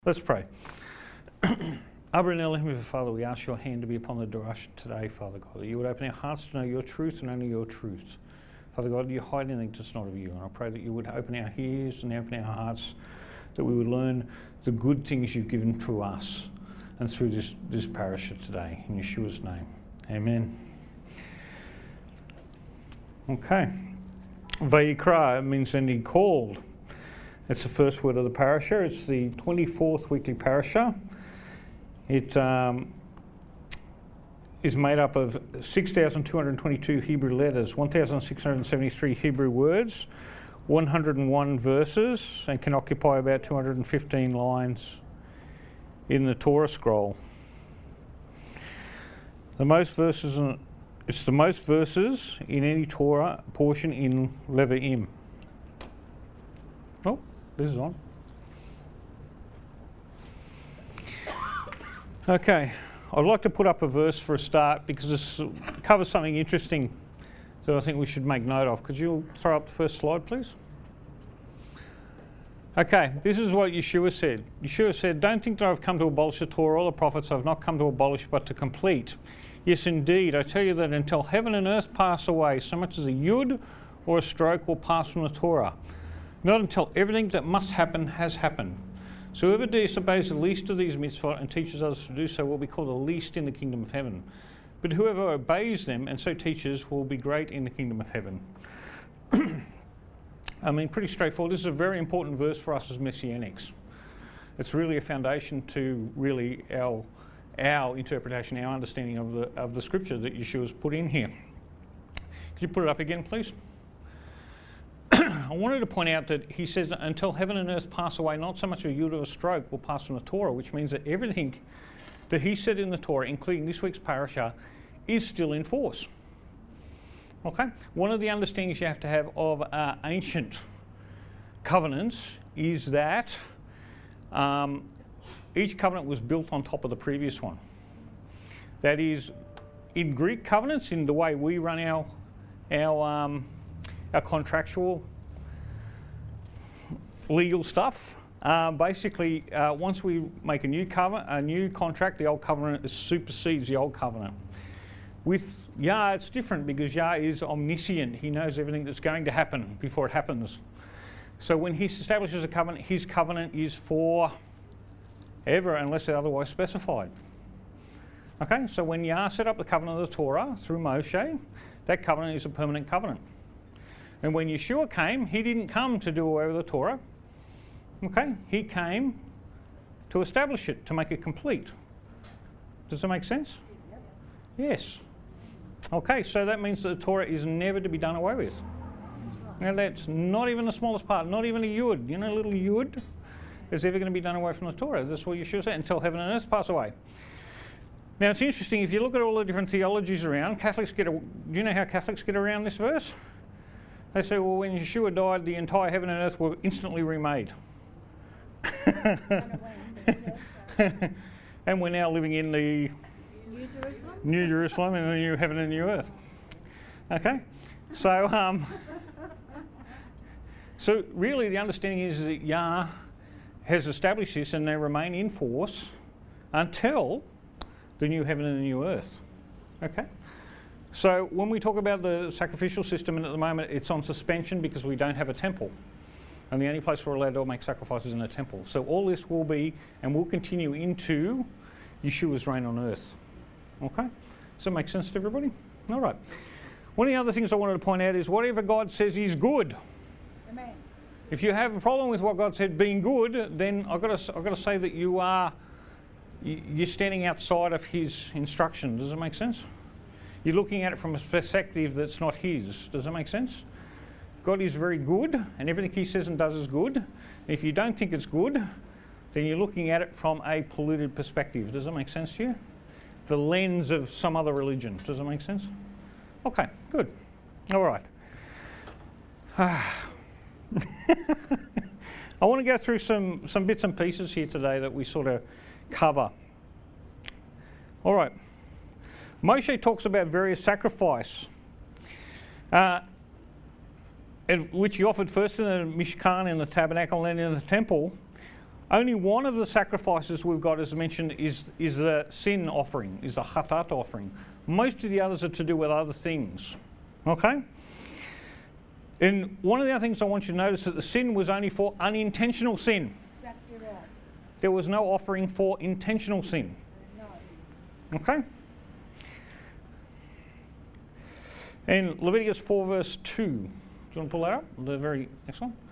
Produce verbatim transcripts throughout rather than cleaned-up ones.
Let's pray. Abba and Elohim, Father, we ask your hand to be upon the Darash today, Father God, that you would open our hearts to know your truth and only your truth. Father God, you hide anything that's not of you, and I pray that you would open our ears and open our hearts, that we would learn the good things you've given to us and through this, this parasha today. In Yeshua's name, amen. Okay. Vayikra means and he called. It's the first word of the parasha. It's the twenty-fourth weekly parasha. It um, is made up of six thousand two hundred twenty-two Hebrew letters, one thousand six hundred seventy-three Hebrew words, one hundred one verses, and can occupy about two hundred fifteen lines in the Torah scroll. The most verses, in, it's the most verses in any Torah portion in Levi'im. Oh. This is on. Okay, I'd like to put up a verse for a start because this covers something interesting that I think we should make note of. Could you throw up the first slide, please? Okay, this is what Yeshua said. Yeshua said, "Don't think that I've come to abolish the Torah or the prophets. I've not come to abolish but to complete. Yes, indeed, I tell you that until heaven and earth pass away, so much as a yud or a stroke will pass from the Torah. Not until everything that must happen has happened. So whoever disobeys the least of these mitzvot and teaches others to do so will be called the least in the kingdom of heaven. But whoever obeys them and so teaches will be great in the kingdom of heaven." I mean, pretty straightforward. This is a very important verse for us as Messianics. It's really a foundation to really our our interpretation, our understanding of the of the scripture that Yeshua's put in here. Could you put it up again, please? I wanted to point out that he says that until heaven and earth pass away, not so much a yud or a stroke will pass from the Torah, which means that everything that he said in the Torah, including this week's parasha, is still in force. Okay? One of the understandings you have to have of uh, ancient covenants is that um, each covenant was built on top of the previous one. That is, in Greek covenants, in the way we run our our um, our contractual legal stuff. Uh, basically, uh, once we make a new covenant, a new contract, the old covenant supersedes the old covenant. With Yah, it's different because Yah is omniscient. He knows everything that's going to happen before it happens. So when he establishes a covenant, his covenant is for ever unless otherwise specified. Okay, so when Yah set up the covenant of the Torah through Moshe, that covenant is a permanent covenant. And when Yeshua came, he didn't come to do away with the Torah. Okay, he came to establish it, to make it complete. Does that make sense? Yep. Yes. Okay, so that means that the Torah is never to be done away with. That's right. Now that's not even the smallest part, not even a yud. You know, a little yud is ever going to be done away from the Torah. That's what Yeshua said, until heaven and earth pass away. Now it's interesting, if you look at all the different theologies around, Catholics get a, do you know how Catholics get around this verse? They say, well, when Yeshua died, the entire heaven and earth were instantly remade. And we're now living in the New Jerusalem, New Jerusalem and the new heaven and new earth. Okay? So, um, so really the understanding is that Yah has established this and they remain in force until the new heaven and the new earth. Okay? So when we talk about the sacrificial system, and at the moment it's on suspension because we don't have a temple. And the only place we're allowed to make sacrifices is in a temple. So all this will be and will continue into Yeshua's reign on earth. Okay? Does that make sense to everybody? All right. One of the other things I wanted to point out is whatever God says is good. Amen. If you have a problem with what God said being good, then I've got to, I've got to say that you are you're standing outside of his instruction. Does it make sense? You're looking at it from a perspective that's not his. Does that make sense? God is very good, and everything he says and does is good. And if you don't think it's good, then you're looking at it from a polluted perspective. Does that make sense to you? The lens of some other religion. Does that make sense? Okay, good. All right. I want to go through some, some bits and pieces here today that we sort of cover. All right. Moshe talks about various sacrifice, uh, which he offered first in the Mishkan, in the tabernacle, and then in the temple, Only one of the sacrifices we've got, as mentioned, is, is a sin offering, is a chatat offering. Most of the others are to do with other things. Okay? And one of the other things I want you to notice that the sin was only for unintentional sin. Exactly right. There was no offering for intentional sin. No. Okay? And Leviticus four verse two. Do you want to pull that up? The very next one.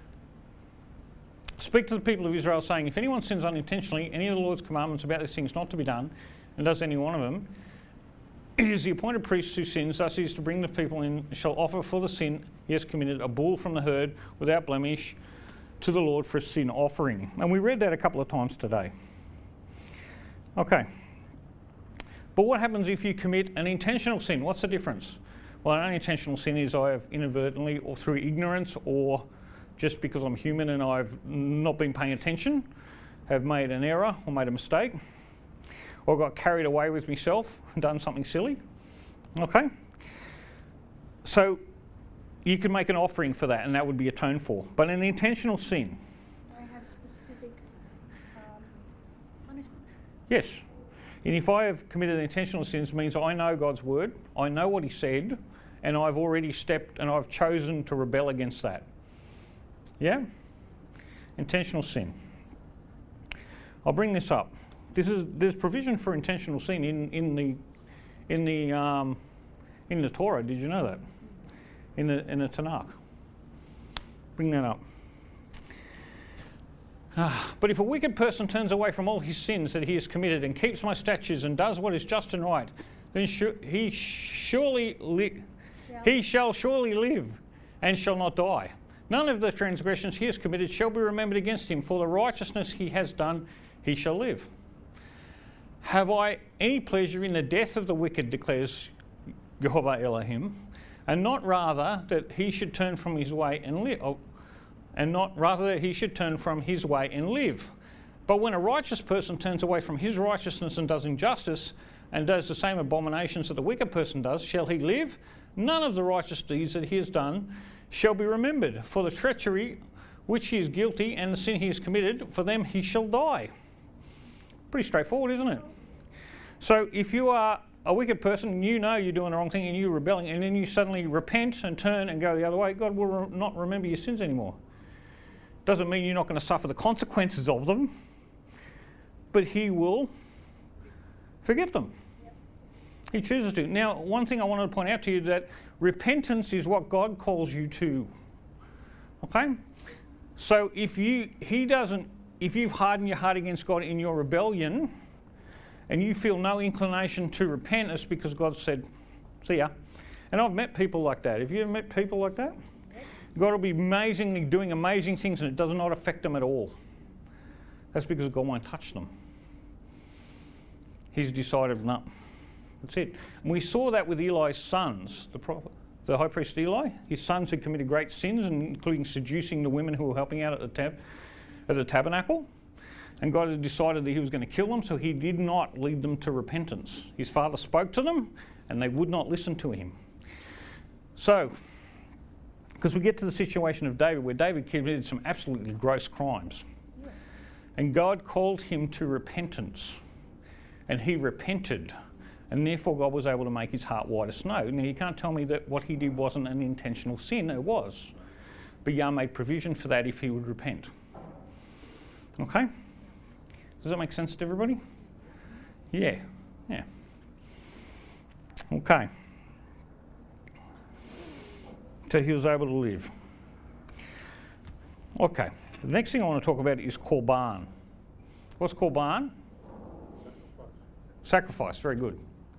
Speak to the people of Israel, saying, if anyone sins unintentionally, any of the Lord's commandments about these things not to be done, and does any one of them, it is the appointed priest who sins, thus he is to bring the people in, shall offer for the sin he has committed a bull from the herd without blemish to the Lord for a sin offering. And we read that a couple of times today. Okay. But what happens if you commit an intentional sin? What's the difference? Well, an unintentional sin is I have inadvertently or through ignorance or just because I'm human and I've not been paying attention, have made an error or made a mistake, or got carried away with myself and done something silly. Okay? So you can make an offering for that and that would be atoned for. But an intentional sin. I have specific um, punishments. Yes. And if I have committed intentional sins, it means I know God's word, I know what he said, and I've already stepped and I've chosen to rebel against that. Yeah? Intentional sin. I'll bring this up. This is there's provision for intentional sin in, in the in the um, in the Torah. Did you know that? In the in the Tanakh. Bring that up. Ah, but if a wicked person turns away from all his sins that he has committed and keeps my statutes and does what is just and right, then sh- he surely li- Shall. he shall surely live and shall not die. None of the transgressions he has committed shall be remembered against him. For the righteousness he has done, he shall live. Have I any pleasure in the death of the wicked, declares Jehovah Elohim, and not rather that he should turn from his way and live, oh, and not rather that he should turn from his way and live. But when a righteous person turns away from his righteousness and does injustice, and does the same abominations that the wicked person does, shall he live? None of the righteous deeds that he has done shall be remembered. For the treachery which he is guilty and the sin he has committed, for them he shall die. Pretty straightforward, isn't it? So if you are a wicked person and you know you're doing the wrong thing and you're rebelling and then you suddenly repent and turn and go the other way, God will re- not remember your sins anymore. Doesn't mean you're not going to suffer the consequences of them, but he will forgive them. Yep. He chooses to. Now, one thing I wanted to point out to you that repentance is what God calls you to. Okay? So if you he doesn't if you've hardened your heart against God in your rebellion and you feel no inclination to repent, it's because God said, see ya. And I've met people like that. Have you ever met people like that? God will be amazingly doing amazing things and it does not affect them at all. That's because God won't touch them. He's decided, no, that's it. And we saw that with Eli's sons, the prophet, the high priest Eli. His sons had committed great sins, including seducing the women who were helping out at the, tab, at the tabernacle. And God had decided that he was going to kill them, so he did not lead them to repentance. His father spoke to them, and they would not listen to him. So, because we get to the situation of David, where David committed some absolutely gross crimes. Yes. And God called him to repentance. And he repented. And therefore God was able to make his heart white as snow. Now you can't tell me that what he did wasn't an intentional sin. It was. But Yah made provision for that if he would repent. Okay? Does that make sense to everybody? Yeah. Yeah. Okay. So he was able to live. Okay. The next thing I want to talk about is Korban. What's Korban? Sacrifice. Very good.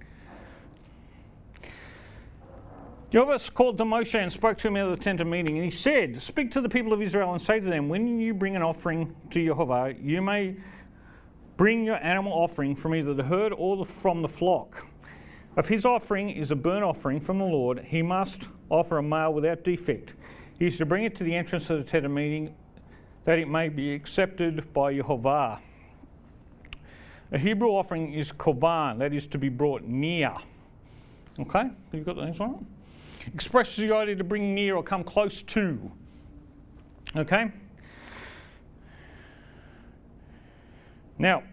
Jehovah called to Moshe and spoke to him out of the tent of meeting, and he said, speak to the people of Israel and say to them, when you bring an offering to Jehovah, you may bring your animal offering from either the herd or the, from the flock. If his offering is a burnt offering from the Lord, he must offer a male without defect. He is to bring it to the entrance of the tent of meeting, that it may be accepted by Jehovah. A Hebrew offering is korban, that is to be brought near. Okay, you've got the next one? Expresses the idea to bring near or come close to. Okay? Now,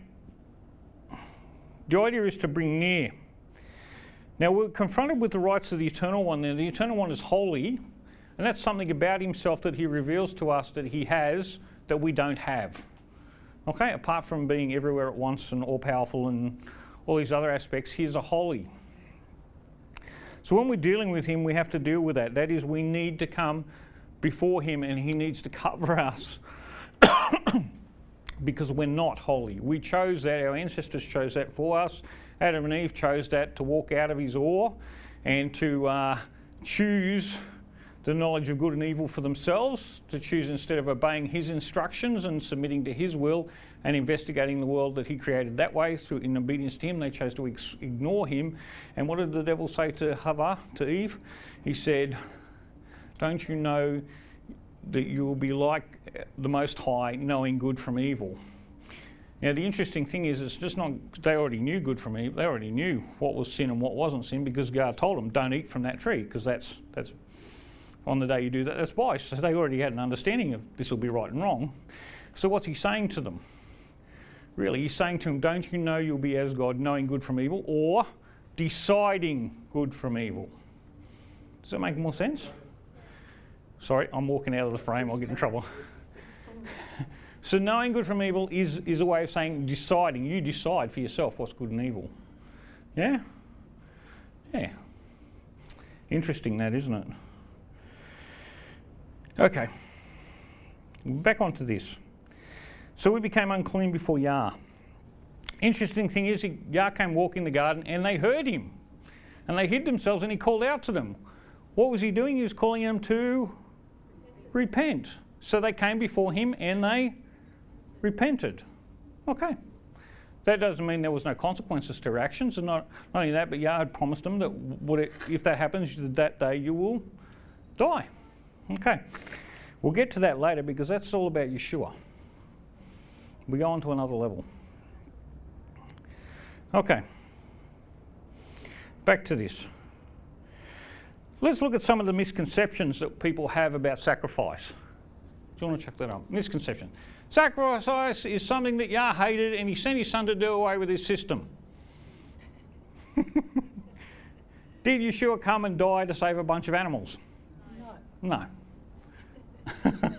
the idea is to bring near. Now, we're confronted with the rights of the Eternal One. Now, the Eternal One is holy, and that's something about himself that he reveals to us that he has that we don't have. Okay, apart from being everywhere at once and all-powerful and all these other aspects, he is a holy. So when we're dealing with him, we have to deal with that. That is, we need to come before him and he needs to cover us because we're not holy. We chose that, our ancestors chose that for us. Adam and Eve chose that to walk out of his awe and to uh, choose the knowledge of good and evil for themselves, to choose instead of obeying his instructions and submitting to his will and investigating the world that he created that way through in obedience to him, they chose to ex- ignore him. And what did the devil say to Hava, to Eve? He said, don't you know that you will be like the Most High, knowing good from evil? Now the interesting thing is, it's just not, they already knew good from evil, they already knew what was sin and what wasn't sin, because God told them, don't eat from that tree, because that's, that's on the day you do that, that's wise. So they already had an understanding of this will be right and wrong. So what's he saying to them? Really, he's saying to them, don't you know you'll be as God, knowing good from evil, or deciding good from evil? Does that make more sense? Sorry, I'm walking out of the frame, I'll get in trouble. So knowing good from evil is, is a way of saying deciding. You decide for yourself what's good and evil. Yeah? Yeah. Interesting that, isn't it? Okay. Back onto this. So we became unclean before Yah. Interesting thing is, Yah came walking the garden and they heard him. And they hid themselves and he called out to them. What was he doing? He was calling them to repent. So they came before him and they repented. Okay. That doesn't mean there was no consequences to their actions. And not, not only that, but Yah had promised them that would it, if that happens, that day you will die. Okay. We'll get to that later because that's all about Yeshua. We go on to another level. Okay. Back to this. Let's look at some of the misconceptions that people have about sacrifice. Do you want to check that out? Misconception. Sacrifice is something that Yah hated and he sent his son to do away with his system. Did Yeshua come and die to save a bunch of animals? No. No.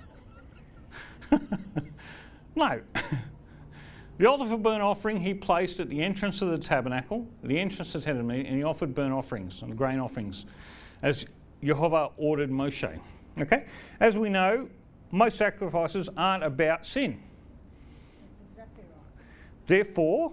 No. The altar for burnt offering he placed at the entrance of the tabernacle, the entrance to the tent of meeting, and he offered burnt offerings and grain offerings as Jehovah ordered Moshe. Okay? As we know, most sacrifices aren't about sin. That's exactly right. Therefore,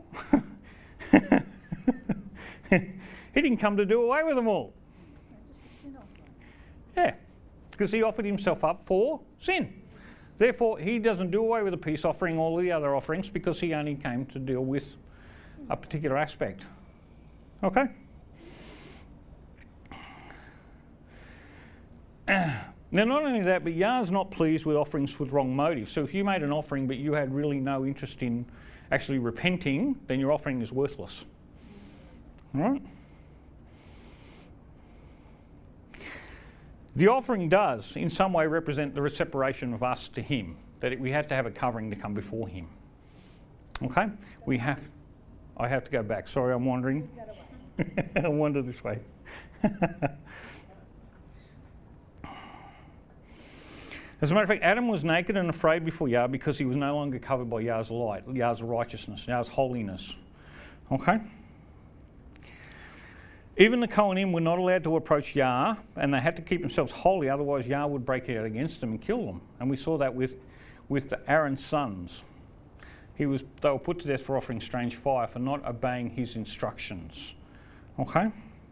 he didn't come to do away with them all. No, just a sin offering. Yeah, because he offered himself up for sin. Therefore, he doesn't do away with the peace offering, all the other offerings, because he only came to deal with a particular aspect. Okay? Now, not only that, but Yah's not pleased with offerings with wrong motives. So if you made an offering but you had really no interest in actually repenting, then your offering is worthless. All right? The offering does, in some way, represent the separation of us to him, that we had to have a covering to come before him. Okay? We have... I have to go back. Sorry, I'm wandering. I wander this way. As a matter of fact, Adam was naked and afraid before Yah because he was no longer covered by Yah's light, Yah's righteousness, Yah's holiness. Okay? Even the Kohanim were not allowed to approach Yah, and they had to keep themselves holy, otherwise Yah would break out against them and kill them. And we saw that with, with Aaron's sons. He was, they were put to death for offering strange fire, for not obeying his instructions. Okay?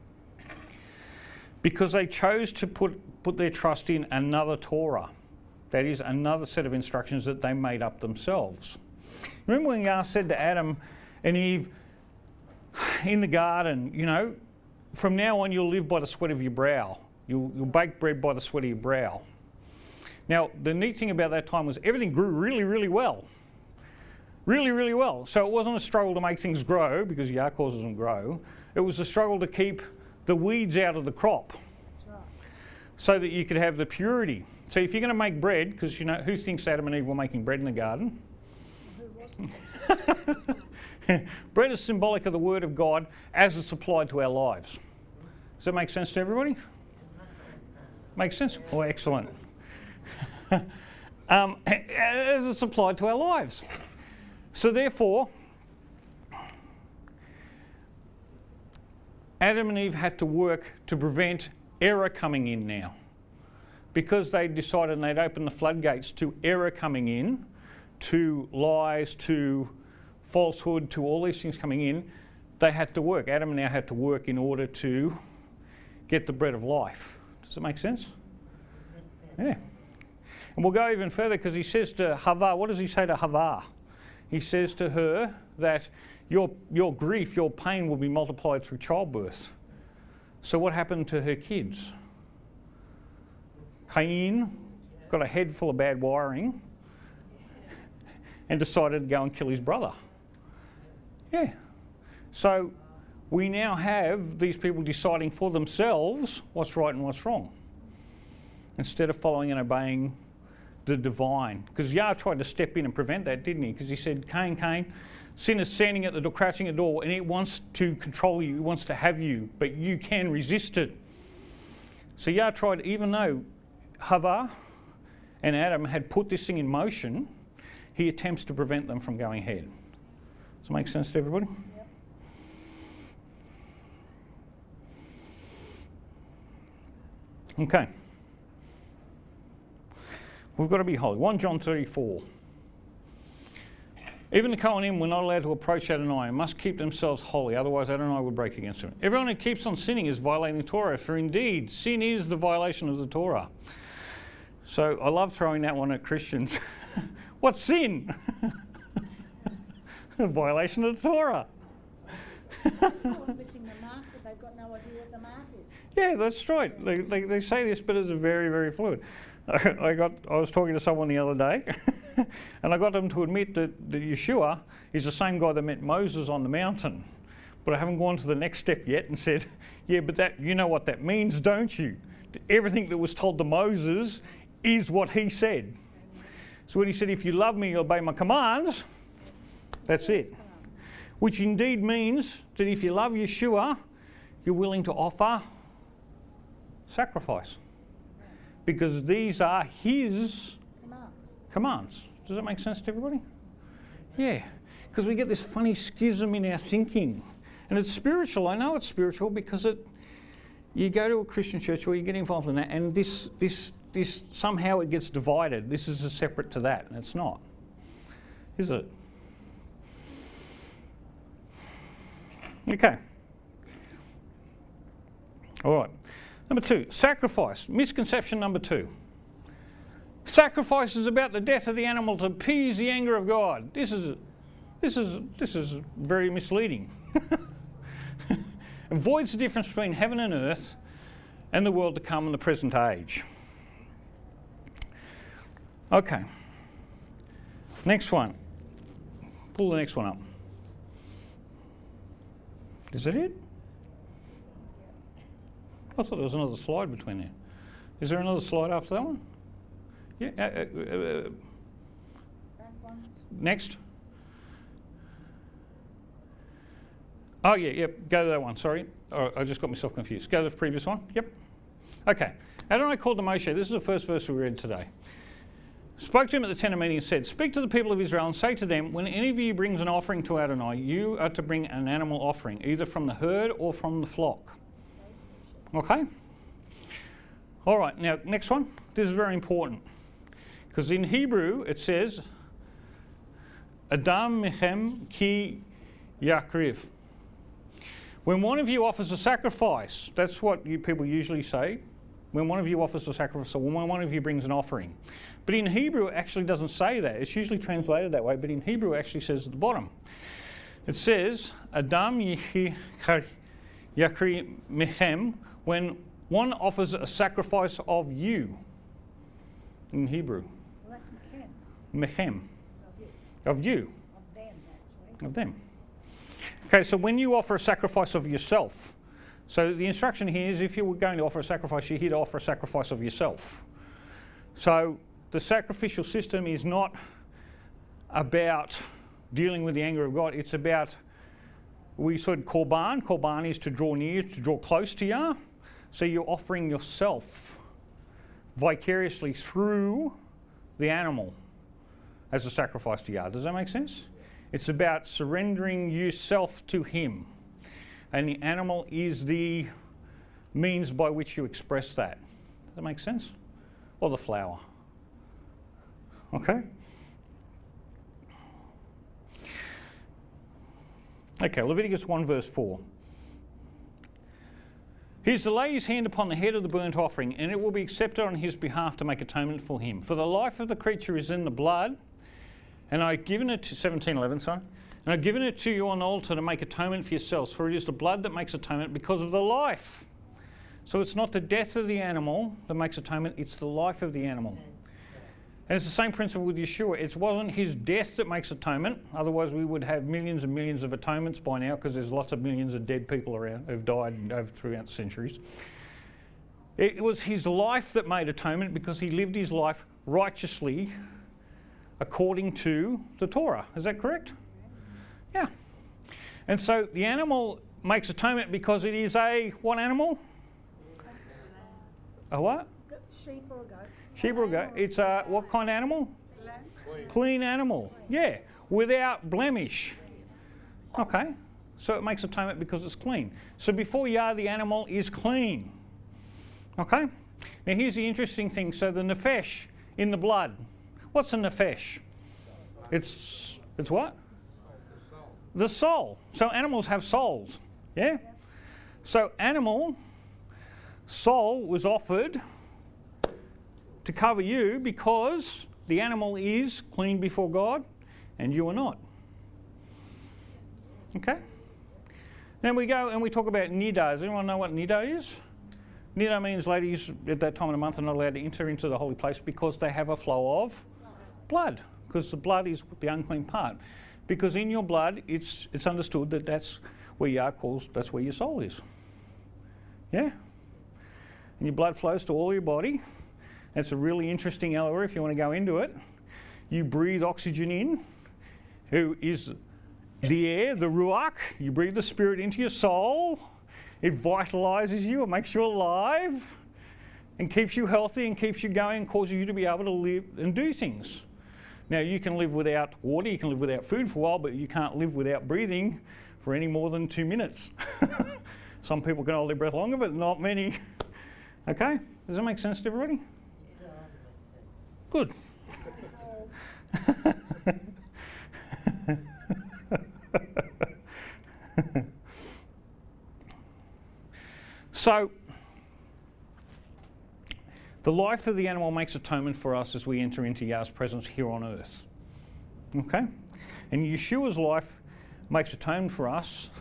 Because they chose to put, put their trust in another Torah. That is, another set of instructions that they made up themselves. Remember when Yah said to Adam and Eve in the garden, you know, from now on you'll live by the sweat of your brow. You'll, you'll bake bread by the sweat of your brow. Now, the neat thing about that time was everything grew really, really well. Really, really well. So it wasn't a struggle to make things grow, because Yah causes them grow. It was a struggle to keep the weeds out of the crop. That's right. So that you could have the purity. So if you're going to make bread, because you know, who thinks Adam and Eve were making bread in the garden? Who was Bread is symbolic of the Word of God as it's applied to our lives. Does that make sense to everybody? Makes sense? Oh, excellent. um, as it's applied to our lives. So therefore, Adam and Eve had to work to prevent error coming in now. Because they decided they'd open the floodgates to error coming in, to lies, to falsehood, to all these things coming in, they had to work. Adam now had to work in order to get the bread of life. Does it make sense? Yeah. And we'll go even further because he says to Hava, what does he say to Hava? He says to her that your, your grief, your pain will be multiplied through childbirth. So what happened to her kids? Cain got a head full of bad wiring and decided to go and kill his brother. Yeah. So we now have these people deciding for themselves what's right and what's wrong, instead of following and obeying the divine. Because Yah tried to step in and prevent that, didn't he? Because he said, Cain, Cain, sin is standing at the door, crouching at the door, and it wants to control you, it wants to have you, but you can resist it. So Yah tried, even though Hava and Adam had put this thing in motion, he attempts to prevent them from going ahead. Does it make sense to everybody? Yep. Okay. We've got to be holy. First John thirty-four. Even the Kohanim were not allowed to approach Adonai and must keep themselves holy, otherwise Adonai would break against them. Everyone who keeps on sinning is violating the Torah, for indeed sin is the violation of the Torah. So I love throwing that one at Christians. What's sin? A violation of the Torah. People are missing the mark, but they've got no idea what the mark is. Yeah, that's right. They, they, they say this, but it's very, very fluid. I got. I was talking to someone the other day, and I got them to admit that, that Yeshua is the same guy that met Moses on the mountain. But I haven't gone to the next step yet and said, yeah, but that you know what that means, don't you? Everything that was told to Moses is what he said. So when he said, if you love me, you'll obey my commands, that's it. Which indeed means that if you love Yeshua, you're willing to offer sacrifice. Because these are his Commands. commands. Does that make sense to everybody? Yeah. Because we get this funny schism in our thinking. And it's spiritual. I know it's spiritual because it. You go to a Christian church or you get involved in that, and this, this, this somehow it gets divided. This is a separate to that, and it's not. Is it? Okay. All right. Number two, sacrifice. Misconception number two. Sacrifice is about the death of the animal to appease the anger of God. This is, this is, this is very misleading. Avoids the difference between heaven and earth and the world to come in the present age. Okay. Next one. Pull the next one up. Is that it? I thought there was another slide between there. Is there another slide after that one? Yeah. Uh, uh, uh, Back ones. next. Oh, yeah, yep. Go to that one. Sorry. Oh, I just got myself confused. Go to the previous one. Yep. Okay. Adonai called to Moshe. This is the first verse we read today. Spoke to him at the tent of meeting and said, speak to the people of Israel and say to them, when any of you brings an offering to Adonai, you are to bring an animal offering, either from the herd or from the flock. Okay? All right, now next one. This is very important. Because in Hebrew it says, Adam mechem ki yakriv. When one of you offers a sacrifice, that's what you people usually say. When one of you offers a sacrifice, or when one of you brings an offering. But in Hebrew it actually doesn't say that. It's usually translated that way, but in Hebrew it actually says at the bottom. It says, Adam yakri mechem, when one offers a sacrifice of you. In Hebrew. Well, that's Mechem. Mechem. It's of you. Of you. Of them, actually. Of them. Okay, so when you offer a sacrifice of yourself, so the instruction here is if you were going to offer a sacrifice, you're here to offer a sacrifice of yourself. So the sacrificial system is not about dealing with the anger of God. It's about, we said korban. Korban is to draw near, to draw close to Yah. So you're offering yourself vicariously through the animal as a sacrifice to Yah. Does that make sense? It's about surrendering yourself to Him. And the animal is the means by which you express that. Does that make sense? Or the flower. Okay? Okay, Leviticus one verse four. He is to lay his hand upon the head of the burnt offering, and it will be accepted on his behalf to make atonement for him. For the life of the creature is in the blood, and I've given it to seventeen eleven, sorry. And I've given it to you on the altar to make atonement for yourselves, for it is the blood that makes atonement because of the life. So it's not the death of the animal that makes atonement, it's the life of the animal. And it's the same principle with Yeshua. It wasn't his death that makes atonement, otherwise we would have millions and millions of atonements by now, because there's lots of millions of dead people around who've died over throughout the centuries. It was his life that made atonement, because he lived his life righteously according to the Torah. Is that correct? Yeah. And so the animal makes atonement because it is a, what animal? A what? Sheep or a goat. Sheep or a goat. It's a, what kind of animal? Clean. Clean animal. Yeah. Without blemish. Okay. So it makes atonement because it's clean. So before Yah, the animal is clean. Okay? Now here's the interesting thing. So the nefesh in the blood. What's a nefesh? It's, it's what? The soul. So animals have souls. Yeah? So animal soul was offered to cover you because the animal is clean before God and you are not. Okay? Then we go and we talk about nida. Does anyone know what nida is? Nida means ladies at that time of the month are not allowed to enter into the holy place because they have a flow of blood, because the blood is the unclean part. Because in your blood, it's it's understood that that's where Yah calls, that's where your soul is. Yeah? And your blood flows to all your body. That's a really interesting allegory if you want to go into it. You breathe oxygen in, who is the air, the ruach. You breathe the spirit into your soul. It vitalizes you, it makes you alive, and keeps you healthy and keeps you going and causes you to be able to live and do things. Now, you can live without water, you can live without food for a while, but you can't live without breathing for any more than two minutes. Some people can hold their breath longer, but not many. Okay? Does that make sense to everybody? Good. So, the life of the animal makes atonement for us as we enter into Yah's presence here on earth. Okay? And Yeshua's life makes atonement for us.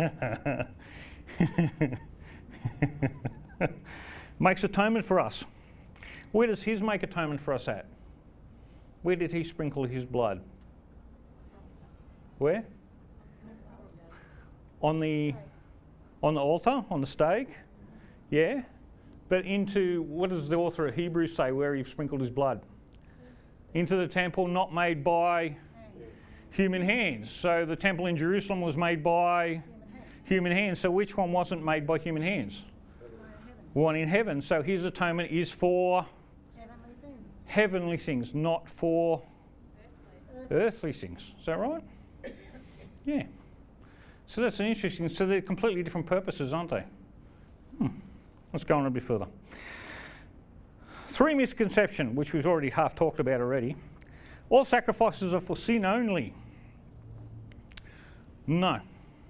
Makes atonement for us. Where does his make atonement for us at? Where did he sprinkle his blood? Where? On the on the altar, on the stake? Yeah. But into, what does the author of Hebrews say where he sprinkled his blood? Into the temple not made by human hands. So the temple in Jerusalem was made by human hands. So which one wasn't made by human hands? One in heaven. So his atonement is for Heavenly things. heavenly things, not for earthly things. Is that right? Yeah. So that's an interesting, so they're completely different purposes, aren't they? Hmm. Let's go on a bit further. Three misconception, which we've already half talked about already. All sacrifices are for sin only. No.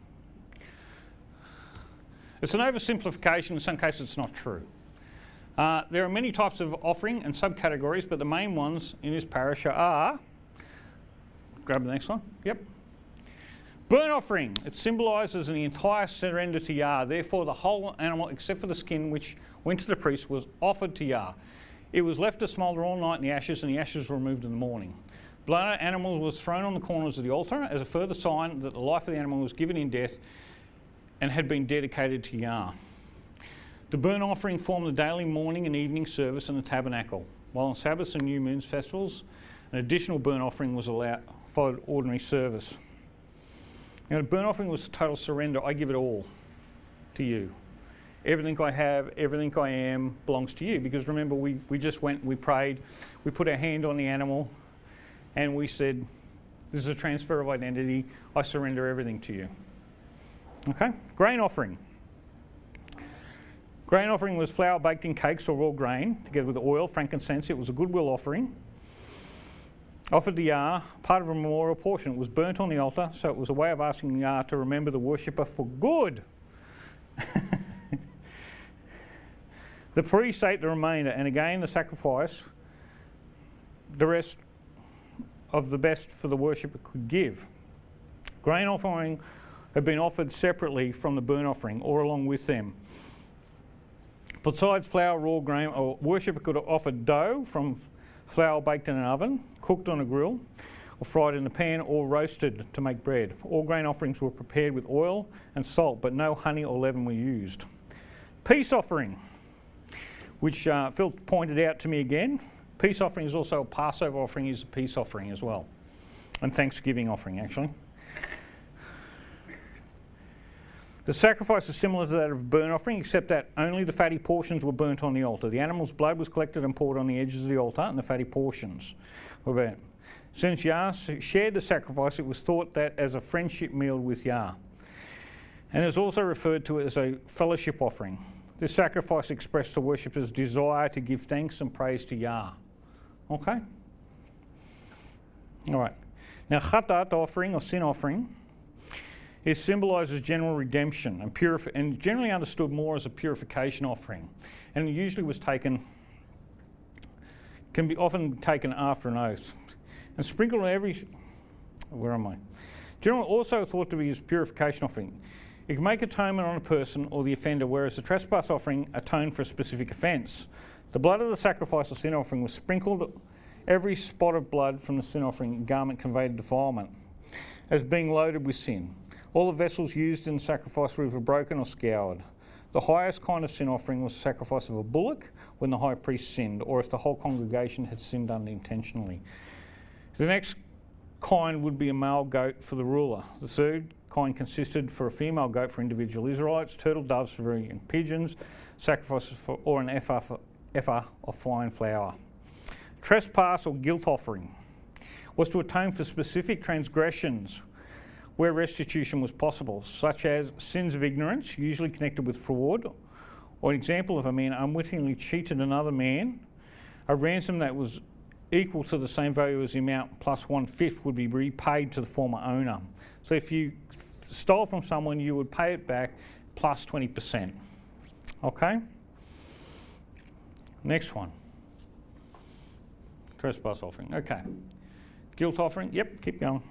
It's an oversimplification. In some cases, it's not true. Uh, there are many types of offering and subcategories, but the main ones in this parasha are, grab the next one, yep. Burnt offering, it symbolises the entire surrender to Yah. Therefore, the whole animal, except for the skin, which went to the priest, was offered to Yah. It was left to smoulder all night in the ashes, and the ashes were removed in the morning. Blood of animals was thrown on the corners of the altar as a further sign that the life of the animal was given in death and had been dedicated to Yah. The burnt offering formed the daily morning and evening service in the tabernacle, while on Sabbaths and new moons festivals, an additional burnt offering was allowed followed ordinary service. Now, the burnt offering was total surrender. I give it all to you. Everything I have, everything I am belongs to you. Because remember, we, we just went, we prayed, we put our hand on the animal, and we said, this is a transfer of identity. I surrender everything to you. Okay? Grain offering. Grain offering was flour baked in cakes or raw grain, together with oil, frankincense. It was a goodwill offering. Offered to Yah, part of a memorial portion. It was burnt on the altar, so it was a way of asking Yah to remember the worshipper for good. The priest ate the remainder, and again the sacrifice, the rest of the best for the worshipper could give. Grain offering had been offered separately from the burnt offering, or along with them. Besides flour, raw grain, a worshipper could offer dough from flour baked in an oven, cooked on a grill, or fried in a pan, or roasted to make bread. All grain offerings were prepared with oil and salt, but no honey or leaven were used. Peace offering, which uh, Phil pointed out to me again. Peace offering is also a Passover offering, is a peace offering as well, and Thanksgiving offering actually. The sacrifice is similar to that of a burnt offering, except that only the fatty portions were burnt on the altar. The animal's blood was collected and poured on the edges of the altar, and the fatty portions were burnt. Since Yah shared the sacrifice, it was thought that as a friendship meal with Yah. And is also referred to as a fellowship offering. This sacrifice expressed the worshipper's desire to give thanks and praise to Yah. Okay? All right. Now, chatat offering or sin offering, it symbolises general redemption and, purif- and generally understood more as a purification offering. And it usually was taken, can be often taken after an oath. And sprinkled on every, where am I? Generally also thought to be as purification offering. It can make atonement on a person or the offender, whereas the trespass offering atoned for a specific offence. The blood of the sacrifice or sin offering was sprinkled every spot of blood from the sin offering garment conveyed defilement, as being loaded with sin. All the vessels used in the sacrifice were either broken or scoured. The highest kind of sin offering was the sacrifice of a bullock when the high priest sinned, or if the whole congregation had sinned unintentionally. The next kind would be a male goat for the ruler. The third kind consisted for a female goat for individual Israelites, turtle doves for varying pigeons, sacrifices for, or an ephah, for, ephah of fine flour. Trespass or guilt offering was to atone for specific transgressions where restitution was possible, such as sins of ignorance, usually connected with fraud, or an example of a man unwittingly cheated another man. A ransom that was equal to the same value as the amount plus one-fifth would be repaid to the former owner. So if you stole from someone, you would pay it back plus twenty percent. Okay? Next one. Trespass offering. Okay. Guilt offering. Yep, keep going.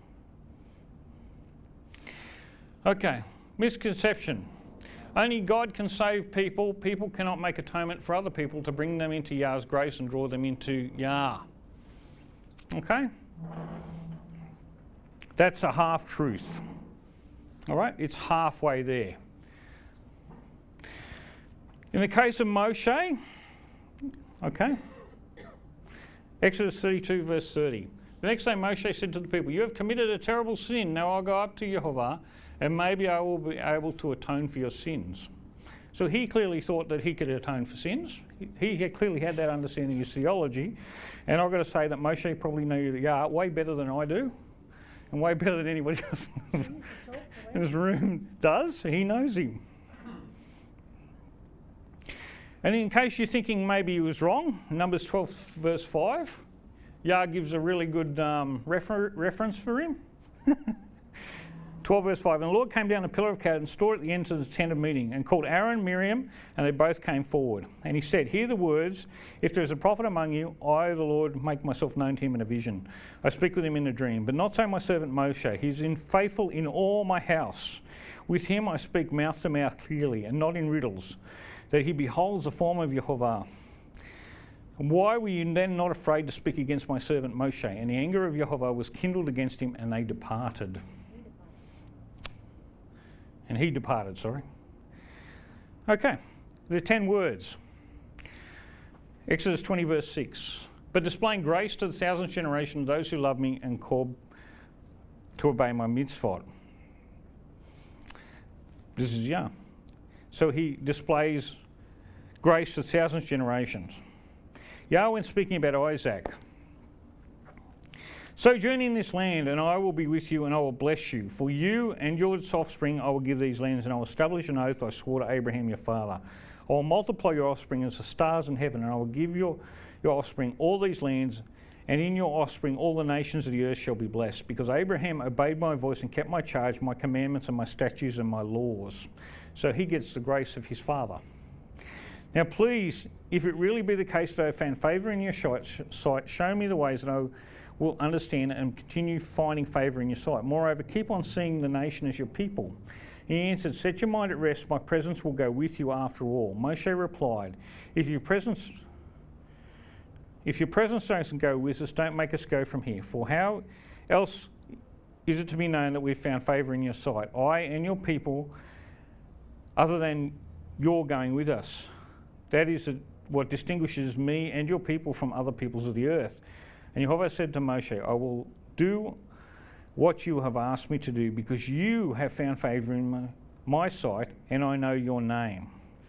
Okay. Misconception. Only God can save people. People cannot make atonement for other people to bring them into Yah's grace and draw them into Yah. Okay? That's a half-truth. All right? It's halfway there. In the case of Moshe, okay? Exodus thirty-two, verse thirty. The next day Moshe said to the people, "You have committed a terrible sin. Now I'll go up to Jehovah, and maybe I will be able to atone for your sins." So he clearly thought that he could atone for sins. He, he clearly had that understanding of his theology. And I've got to say that Moshe probably knew Yah way better than I do, and way better than anybody else in this room does. He knows him. And in case you're thinking maybe he was wrong, Numbers twelve, verse five, Yah gives a really good um, refer- reference for him. twelve verse five, "And the Lord came down a pillar of cloud and stood at the ends of the tent of meeting, and called Aaron, Miriam, and they both came forward. And he said, Hear the words, if there is a prophet among you, I, the Lord, make myself known to him in a vision. I speak with him in a dream. But not so my servant Moshe. He is in faithful in all my house. With him I speak mouth to mouth clearly, and not in riddles, that he beholds the form of Jehovah. Why were you then not afraid to speak against my servant Moshe? And the anger of Jehovah was kindled against him, and they departed." And he departed, sorry. Okay, the ten words. Exodus twenty, verse six. "But displaying grace to the thousandth generation of those who love me and call to obey my mitzvot. This is Yah. So he displays grace to thousands of generations. Yah, when speaking about Isaac, sojourn in this land, and I will be with you, and I will bless you. For you and your offspring I will give these lands, and I will establish an oath I swore to Abraham your father. I will multiply your offspring as the stars in heaven, and I will give your, your offspring all these lands, and in your offspring all the nations of the earth shall be blessed, because Abraham obeyed my voice and kept my charge, my commandments and my statutes and my laws. So he gets the grace of his father. Now please, if it really be the case that I have found favour in your sight, show me the ways that I will understand and continue finding favour in your sight. Moreover, keep on seeing the nation as your people. He answered, set your mind at rest, my presence will go with you after all. Moshe replied, if your presence... If your presence doesn't go with us, don't make us go from here. For how else is it to be known that we've found favour in your sight, I and your people, other than your going with us? That is what distinguishes me and your people from other peoples of the earth. And Jehovah said to Moshe, I will do what you have asked me to do, because you have found favour in my, my sight, and I know your name.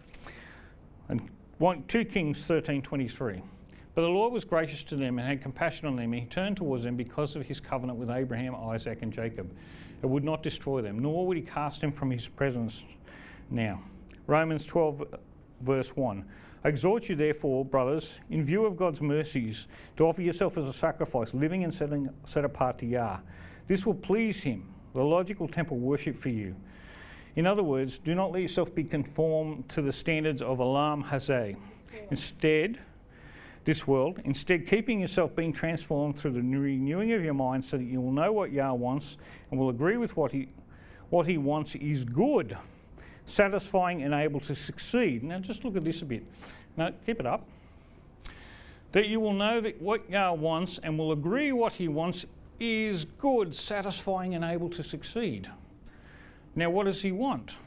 And two Kings thirteen twenty-three. But the Lord was gracious to them and had compassion on them, and he turned towards them because of his covenant with Abraham, Isaac and Jacob, and would not destroy them, nor would he cast them from his presence now. Romans twelve verse one. I exhort you therefore, brothers, in view of God's mercies, to offer yourself as a sacrifice, living and setting, set apart to Yah. This will please him, the logical temple worship for you. In other words, do not let yourself be conformed to the standards of Olam Hazeh. Instead, this world, instead keeping yourself being transformed through the renewing of your mind, so that you will know what Yah wants and will agree with what he, what he wants is good, satisfying and able to succeed. Now just look at this a bit. Now keep it up. That you will know that what Yah wants and will agree what he wants is good, satisfying and able to succeed. Now what does he want?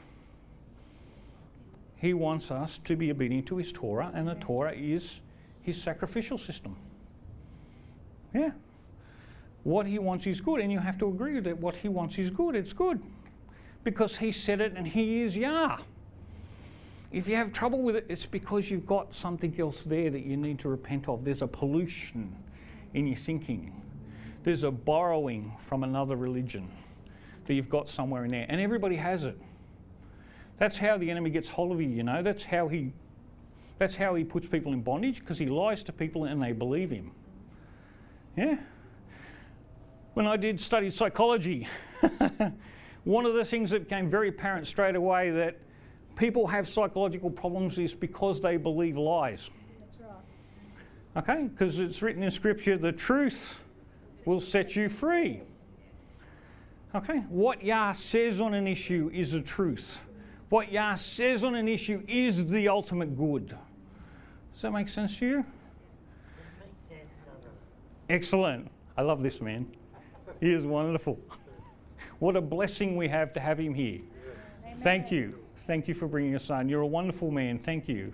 He wants us to be obedient to his Torah, and the Torah is his sacrificial system. Yeah. What he wants is good, and you have to agree that what he wants is good. It's good. Because he said it and he is Yah. If you have trouble with it, it's because you've got something else there that you need to repent of. There's a pollution in your thinking. There's a borrowing from another religion that you've got somewhere in there. And everybody has it. That's how the enemy gets hold of you, you know. That's how he That's how he puts people in bondage, because he lies to people and they believe him. Yeah? When I did study psychology, one of the things that became very apparent straight away that people have psychological problems is because they believe lies. That's right. Okay? Because it's written in Scripture, the truth will set you free. Okay? What Yah says on an issue is the truth. What Yah says on an issue is the ultimate good. Does that make sense to you? Excellent. I love this man. He is wonderful. What a blessing we have to have him here. Amen. Thank you. Thank you for bringing us on. You're a wonderful man. Thank you.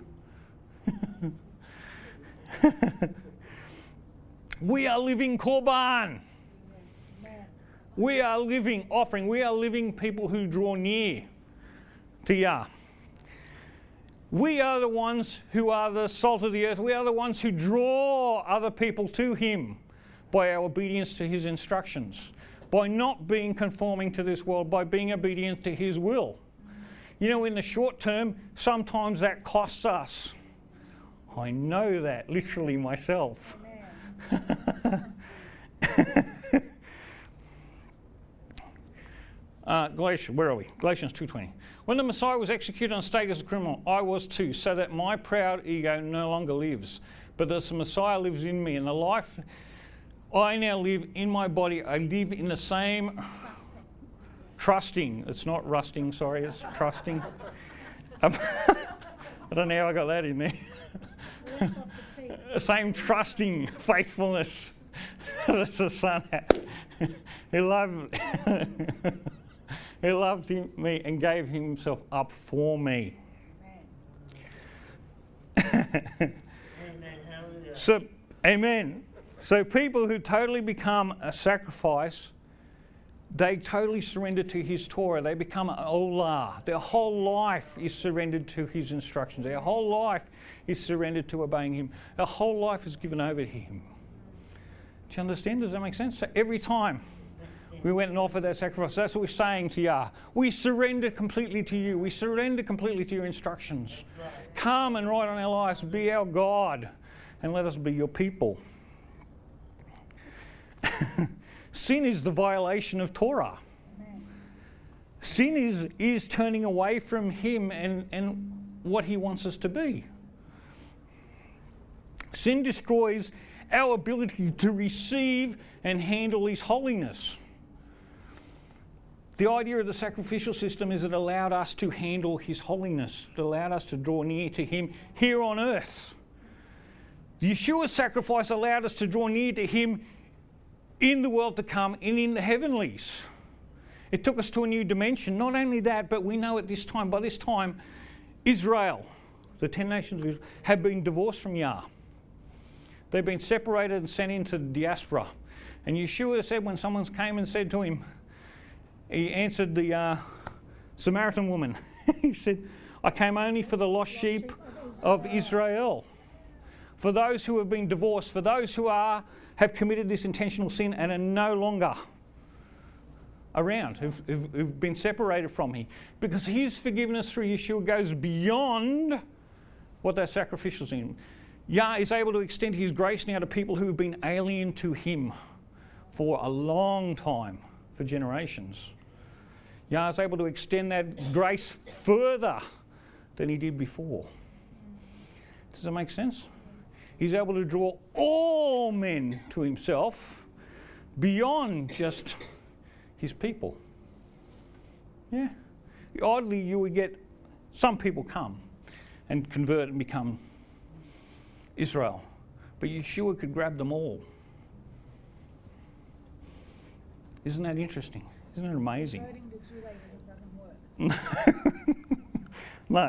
We are living Korban. Amen. We are living offering. We are living people who draw near to Yah. We are the ones who are the salt of the earth. We are the ones who draw other people to him by our obedience to his instructions, by not being conforming to this world, by being obedient to his will. You know, in the short term, sometimes that costs us. I know that literally myself. Uh, Galatians, where are we? Galatians two twenty. When the Messiah was executed on a stake as a criminal, I was too, so that my proud ego no longer lives, but that the Messiah lives in me, and the life I now live in my body, I live in the same trusting. It's not rusting, sorry, it's trusting. Um, I don't know how I got that in there. The same trusting faithfulness that the Son had. He loved He loved him, me and gave himself up for me. Amen. So, amen. So people who totally become a sacrifice They totally surrender to his Torah. They become an olah. Their whole life is surrendered to his instructions. Their whole life is surrendered to obeying him. Their whole life is given over to him. Do you understand? Does that make sense? So every time we went and offered that sacrifice, that's what we're saying to Yah. We surrender completely to you. We surrender completely to your instructions. Come and write on our lives. Be our God and let us be your people. Sin is the violation of Torah. Amen. Sin is, is turning away from him and, and what he wants us to be. Sin destroys our ability to receive and handle his holiness. The idea of the sacrificial system is it allowed us to handle his holiness. It allowed us to draw near to him here on earth. Yeshua's sacrifice allowed us to draw near to him in the world to come and in the heavenlies. It took us to a new dimension. Not only that, but we know at this time, by this time, Israel, the ten nations of Israel, have been divorced from Yah. They've been separated and sent into the diaspora. And Yeshua said when someone came and said to him, he answered the uh, Samaritan woman. He said, I came only for the lost sheep of Israel. For those who have been divorced, for those who are have committed this intentional sin and are no longer around, who've, who've, who've been separated from him. Because his forgiveness through Yeshua goes beyond what that sacrificial sin. Yah is able to extend his grace now to people who have been alien to him for a long time, for generations. Yah is able to extend that grace further than he did before. Does that make sense? He's able to draw all men to himself beyond just his people. Yeah. Oddly, you would get some people come and convert and become Israel. But Yeshua could grab them all. Isn't that interesting? Isn't it amazing? Converting to Judaism doesn't work. No.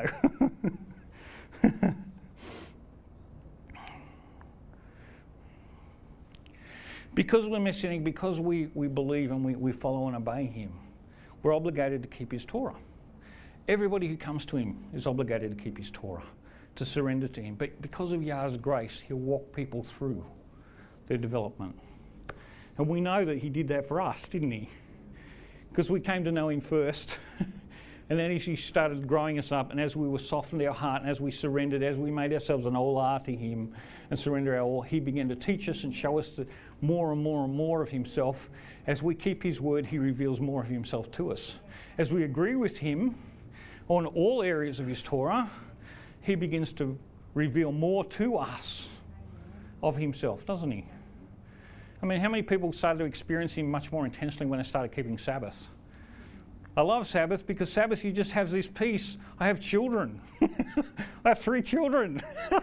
Because we're Messianic, because we, we believe and we, we follow and obey him, we're obligated to keep his Torah. Everybody who comes to him is obligated to keep his Torah, to surrender to him. But because of Yah's grace, he'll walk people through their development. And we know that he did that for us, didn't he? Because we came to know him first. And then as he started growing us up, and as we were softened our heart, and as we surrendered, as we made ourselves an olah to him and surrender our all, he began to teach us and show us the more and more and more of himself. As we keep his word, he reveals more of himself to us. As we agree with him on all areas of his Torah, he begins to reveal more to us of himself, doesn't he? I mean, how many people started to experience him much more intensely when they started keeping Sabbath? I love Sabbath because Sabbath you just have this peace. I have children. I have three children.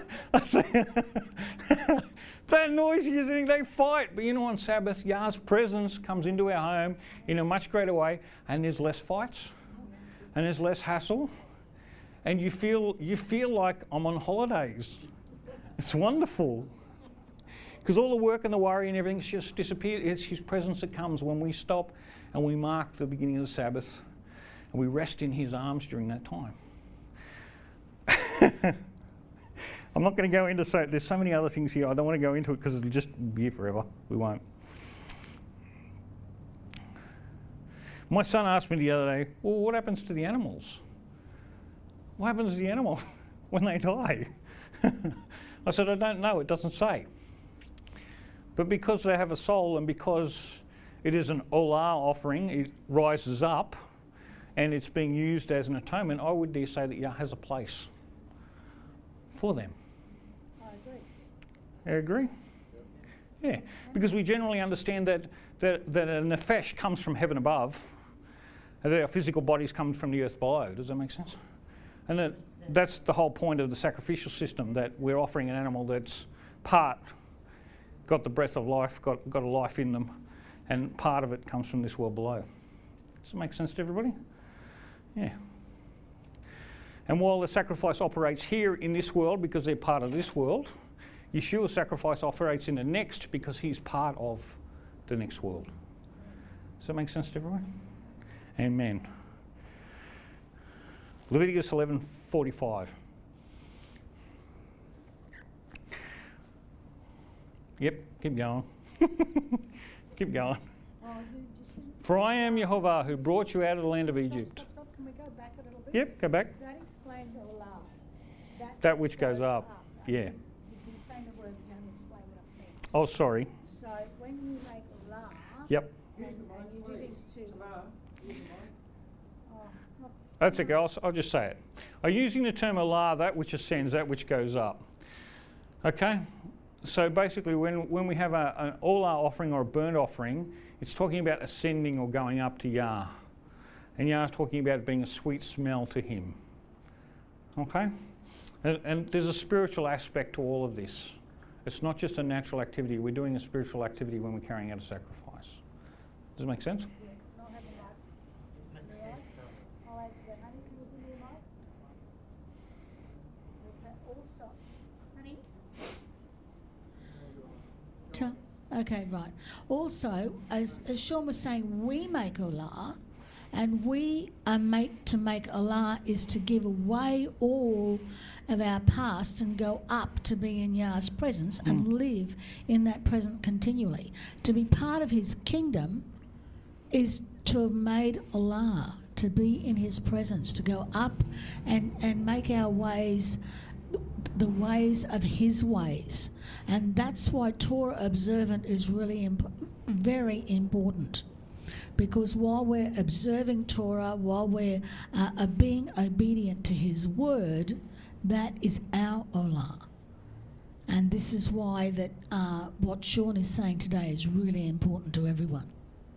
That noisy, you think they fight. But you know, on Sabbath, Yah's presence comes into our home in a much greater way, and there's less fights, and there's less hassle, and you feel you feel like I'm on holidays. It's wonderful. Because all the work and the worry and everything's just disappeared. It's his presence that comes when we stop and we mark the beginning of the Sabbath and we rest in his arms during that time. I'm not going to go into so there's so many other things here. I don't want to go into it because it'll just be here forever. We won't. My son asked me the other day, well, what happens to the animals? What happens to the animals when they die? I said, I don't know. It doesn't say. But because they have a soul and because it is an olah offering, it rises up and it's being used as an atonement, I would dare say that Yah has a place for them. I agree. I agree? Yeah, because we generally understand that, that, that a nefesh comes from heaven above and that our physical bodies come from the earth below. Does that make sense? And that that's the whole point of the sacrificial system, that we're offering an animal that's part got the breath of life, got, got a life in them, and part of it comes from this world below. Does it make sense to everybody? Yeah. And while the sacrifice operates here in this world because they're part of this world, Yeshua's sacrifice operates in the next because he's part of the next world. Does that make sense to everyone? Amen. Leviticus eleven forty-five. Yep, keep going. Keep going. Oh, you just... For I am Jehovah who brought you out of the land of Stop, Egypt. stop, stop. Can we go back a little bit? Yep, go back. That explains olah. That, That which goes up. Yeah. You've been saying the word, you haven't explained what it means. Oh, sorry. So when you make olah, Yep. and, and you do things to... Oh, it's not... That's okay. I'll, I'll just say it. I'm using the term Allah, that which ascends, that which goes up. Okay? So basically, when, when we have a, an Olah offering or a burnt offering, it's talking about ascending or going up to Yah. And Yah is talking about it being a sweet smell to Him. Okay? And, and there's a spiritual aspect to all of this. It's not just a natural activity. We're doing a spiritual activity when we're carrying out a sacrifice. Does it make sense? Yeah, not having that. Yeah. All right, then, honey, can you give me a mic? Okay, also, honey? To- Okay, right. Also, as, as Sean was saying, we make olah, and we are make to make olah is to give away all of our past and go up to be in Yah's presence and live in that present continually. To be part of His kingdom is to have made olah, to be in His presence, to go up and, and make our ways the ways of His ways. And that's why Torah observant is really imp- very important. Because while we're observing Torah, while we're uh, uh, being obedient to His word, that is our olah. And this is why that uh, what Sean is saying today is really important to everyone.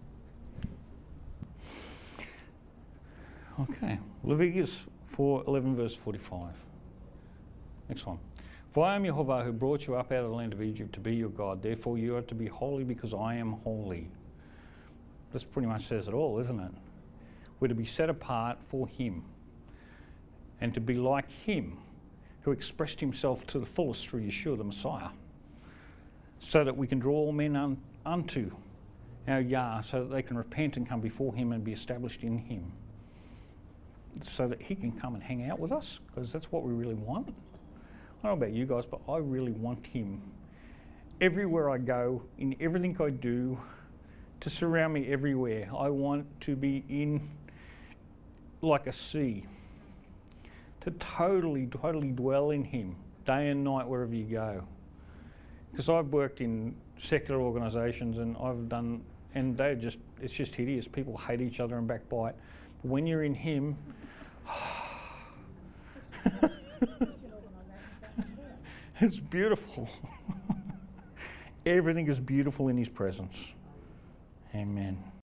Okay. Leviticus four eleven verse forty-five. Next one. For I am Jehovah who brought you up out of the land of Egypt to be your God. Therefore you are to be holy because I am holy. This pretty much says it all, isn't it? We're to be set apart for Him and to be like Him who expressed Himself to the fullest through Yeshua the Messiah, so that we can draw all men un- unto our Yah, so that they can repent and come before Him and be established in Him, so that He can come and hang out with us, because that's what we really want. I don't know about you guys, but I really want Him everywhere I go, in everything I do, to surround me everywhere. I want to be in like a sea, to totally, totally dwell in Him, day and night, wherever you go. Because I've worked in secular organisations and I've done, and they're just, it's just hideous. People hate each other and backbite. But when you're in Him, it's beautiful. Everything is beautiful in His presence. Amen.